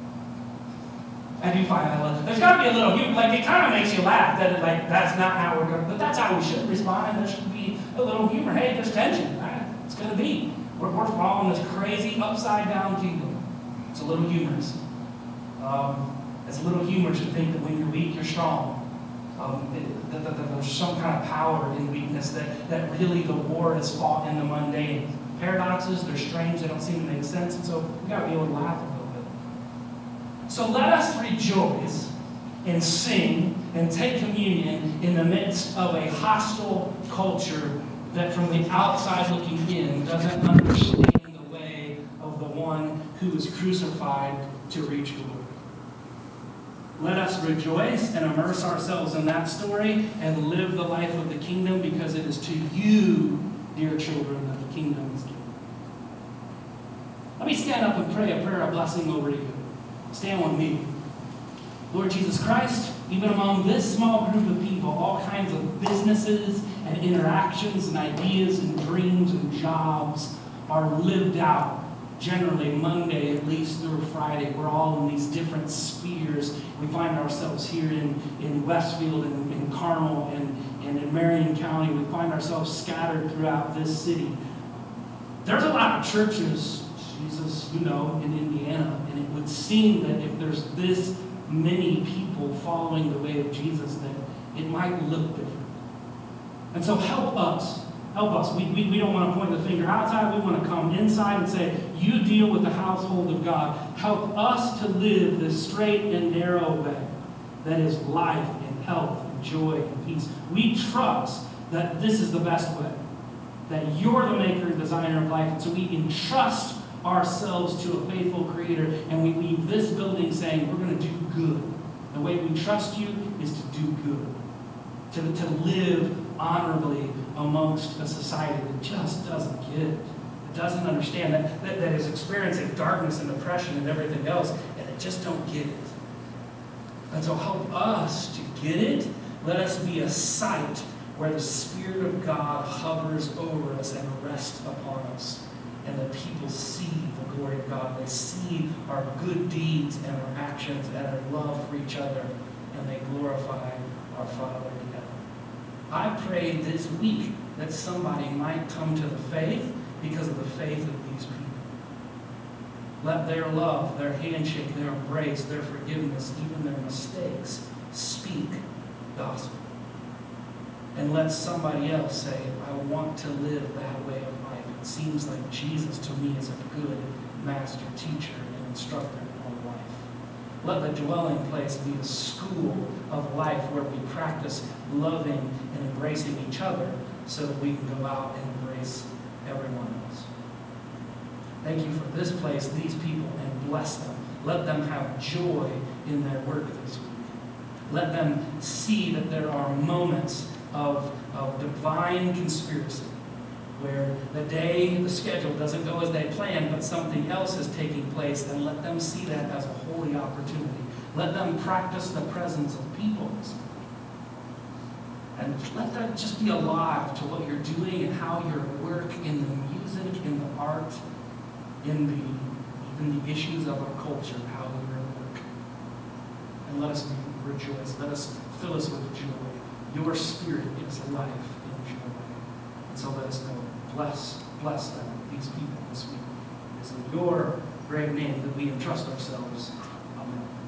I do find that there's got to be a little humor, like it kind of makes you laugh that it, like that's not how we're going, but that's how we should respond, and there should be a little humor. Hey, there's tension. Right? It's going to be. We're, we're following this crazy upside down kingdom. It's a little humorous. Um, it's a little humorous to think that when you're weak, you're strong. Um, it, that, that, that there's some kind of power in weakness, that, that really the war is fought in the mundane. Paradoxes, they're strange, they don't seem to make sense, and so we've got to be able to laugh a little bit. So let us rejoice and sing and take communion in the midst of a hostile culture that from the outside looking in doesn't understand the way of the one who is crucified to reach glory. Let us rejoice and immerse ourselves in that story and live the life of the kingdom, because it is to you, dear children, that the kingdom is given. Let me stand up and pray a prayer of blessing over you. Stand with me. Lord Jesus Christ, even among this small group of people, all kinds of businesses and interactions and ideas and dreams and jobs are lived out. Generally, Monday, at least through Friday, we're all in these different spheres. We find ourselves here in, in Westfield and in Carmel and, and in Marion County. We find ourselves scattered throughout this city. There's a lot of churches, Jesus, you know, in Indiana, and it would seem that if there's this many people following the way of Jesus, that it might look different. And so help us. Help us. We, we, we don't want to point the finger outside. We want to come inside and say, you deal with the household of God. Help us to live this straight and narrow way that is life and health and joy and peace. We trust that this is the best way, that you're the maker and designer of life. And so we entrust ourselves to a faithful creator, and we leave this building saying we're going to do good. The way we trust you is to do good, to, to live honorably amongst a society that just doesn't get it. It doesn't understand that, that, that is experiencing darkness and oppression and everything else, and they just don't get it. And so help us to get it. Let us be a sight where the Spirit of God hovers over us and rests upon us. And the people see the glory of God. They see our good deeds and our actions and our love for each other, and they glorify our Father in heaven. I pray this week that somebody might come to the faith because of the faith of these people. Let their love, their handshake, their embrace, their forgiveness, even their mistakes, speak gospel. And let somebody else say, I want to live that way of life. It seems like Jesus to me is a good master, teacher, and instructor on life. Let the dwelling place be a school of life where we practice loving and embracing each other so that we can go out and embrace everyone else. Thank you for this place, these people, and bless them. Let them have joy in their work this week. Let them see that there are moments of, of divine conspiracy where the day, the schedule doesn't go as they planned, but something else is taking place, and let them see that as a holy opportunity. Let them practice the presence of peoples. And let that just be alive to what you're doing and how your work in the music, in the art, in the even the issues of our culture, how we work. And let us rejoice. Let us fill us with joy. Your Spirit gives life and joy. And so let us know. Bless, bless them, these people this week. It's in your great name that we entrust ourselves. Amen.